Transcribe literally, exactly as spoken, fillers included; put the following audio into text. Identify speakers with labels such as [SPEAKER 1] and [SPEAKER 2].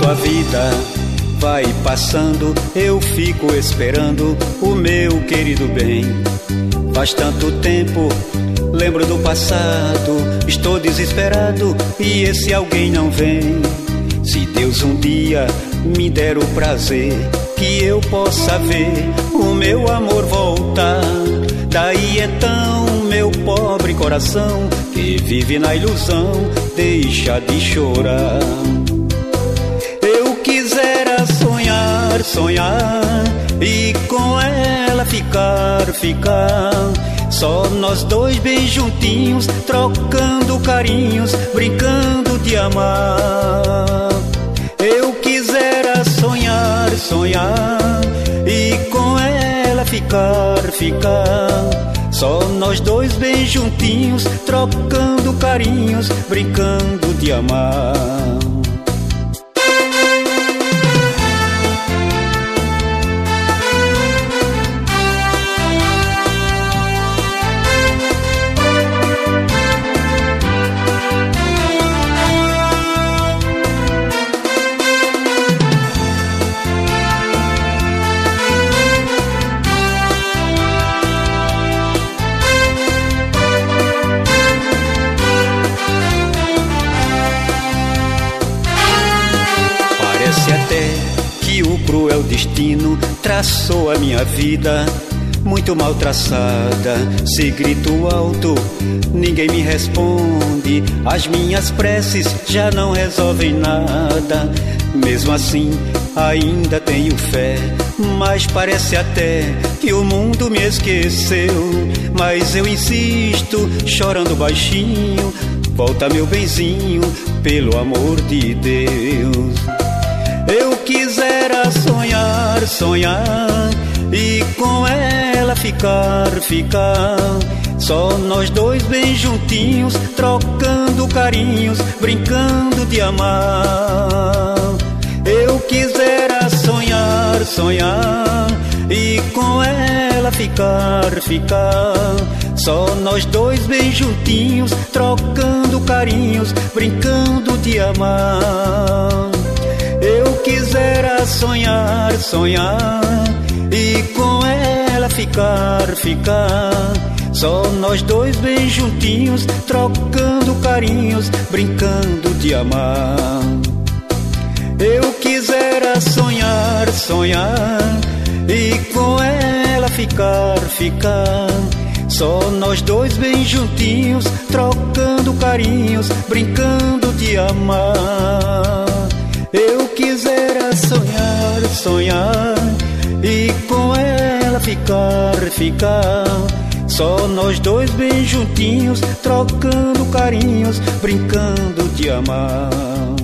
[SPEAKER 1] a vida vai passando, eu fico esperando o meu querido bem. Faz tanto tempo, lembro do passado, estou desesperado e esse alguém não vem. Se Deus um dia me der o prazer que eu possa ver o meu amor voltar, daí então meu pobre coração que vive na ilusão deixa de chorar. Eu quisera sonhar, sonhar e com ela ficar, ficar, só nós dois bem juntinhos, trocando carinhos, brincando de amar. Eu quisera sonhar, sonhar e com ela ficar, ficar, só nós dois bem juntinhos, trocando carinhos, brincando de amar. Que o cruel destino traçou a minha vida muito mal traçada. Se grito alto, ninguém me responde, as minhas preces já não resolvem nada. Mesmo assim, ainda tenho fé, mas parece até que o mundo me esqueceu. Mas eu insisto, chorando baixinho, volta meu benzinho, pelo amor de Deus. Eu quisera sonhar, sonhar e com ela ficar, ficar, só nós dois bem juntinhos, trocando carinhos, brincando de amar. Eu quisera sonhar, sonhar e com ela ficar, ficar, só nós dois bem juntinhos, trocando carinhos, brincando de amar. Eu quisera sonhar, sonhar e com ela ficar, ficar, só nós dois bem juntinhos, trocando carinhos, brincando de amar. Eu quisera sonhar, sonhar e com ela ficar, ficar, só nós dois bem juntinhos, trocando carinhos, brincando de amar. Eu quisera sonhar, sonhar e com ela ficar, ficar, só nós dois bem juntinhos, trocando carinhos, brincando de amar.